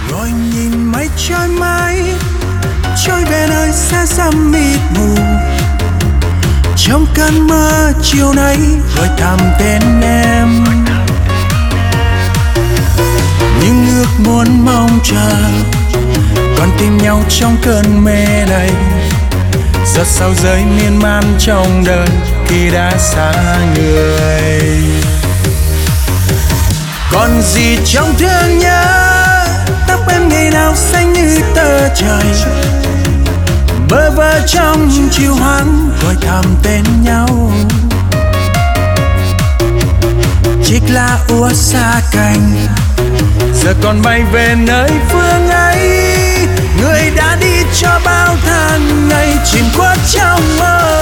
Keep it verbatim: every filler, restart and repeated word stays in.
rồi nhìn mây trôi mãi trôi về nơi xa xăm mịt mù. Trong cơn mơ chiều nay gọi thầm tên em, những ước muốn mong chờ còn tìm nhau trong cơn mê này. Giọt sầu rơi miên man trong đời khi đã xa người. Còn gì trong thương nhớ, tóc em ngày nào xanh như tơ trời, bơ vơ trong chiều hoang gọi thầm tên nhau. Chiếc lá úa xa cành, giờ còn bay về nơi phương ấy. Người đã đi cho bao tháng ngày chìm khuất trong mơ.